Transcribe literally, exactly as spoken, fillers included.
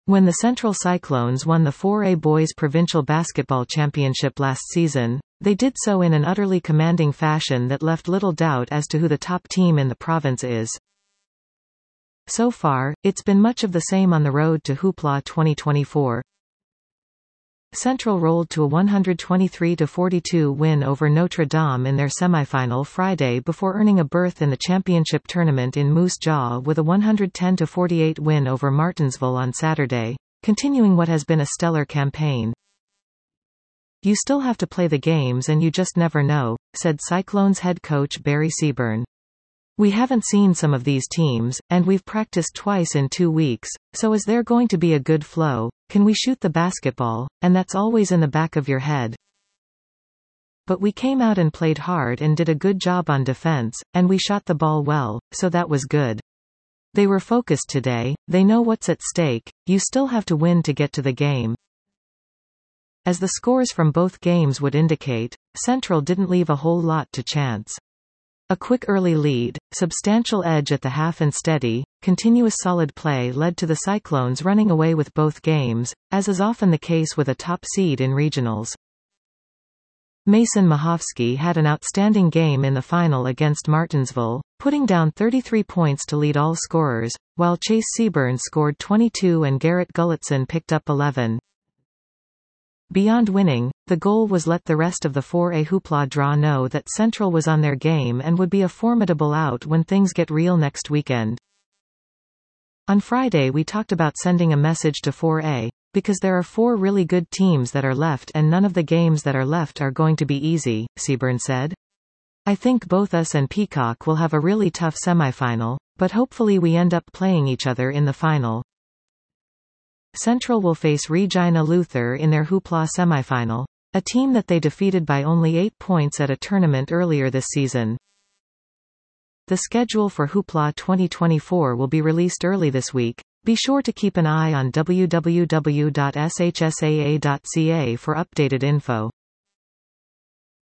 When the Central Cyclones won the four A Boys Provincial Basketball Championship last season, they did so in an utterly commanding fashion that left little doubt as to who the top team in the province is. So far, it's been much of the same on the road to Hoopla twenty twenty-four. Central rolled to a one hundred twenty-three to forty-two win over Notre Dame in their semifinal Friday before earning a berth in the championship tournament in Moose Jaw with a one hundred ten to forty-eight win over Martinsville on Saturday, continuing what has been a stellar campaign. "You still have to play the games and you just never know," said Cyclones head coach Barry Seaburn. "We haven't seen some of these teams, and we've practiced twice in two weeks, so is there going to be a good flow? Can we shoot the basketball? And that's always in the back of your head. But we came out and played hard and did a good job on defense, and we shot the ball well, so that was good. They were focused today, they know what's at stake, you still have to win to get to the game." As the scores from both games would indicate, Central didn't leave a whole lot to chance. A quick early lead, substantial edge at the half and steady, continuous solid play led to the Cyclones running away with both games, as is often the case with a top seed in regionals. Mason Mahovsky had an outstanding game in the final against Martinsville, putting down thirty-three points to lead all scorers, while Chase Seaburn scored twenty-two and Garrett Gulletson picked up eleven. Beyond winning, the goal was let the rest of the four A Hoopla draw know that Central was on their game and would be a formidable out when things get real next weekend. On Friday we talked about sending a message to four A, because there are four really good teams that are left and none of the games that are left are going to be easy, Seaburn said. "I think both us and Peacock will have a really tough semifinal, but hopefully we end up playing each other in the final." Central will face Regina Luther in their Hoopla semifinal, a team that they defeated by only eight points at a tournament earlier this season. The schedule for Hoopla twenty twenty-four will be released early this week. Be sure to keep an eye on w w w dot s h s a a dot c a for updated info.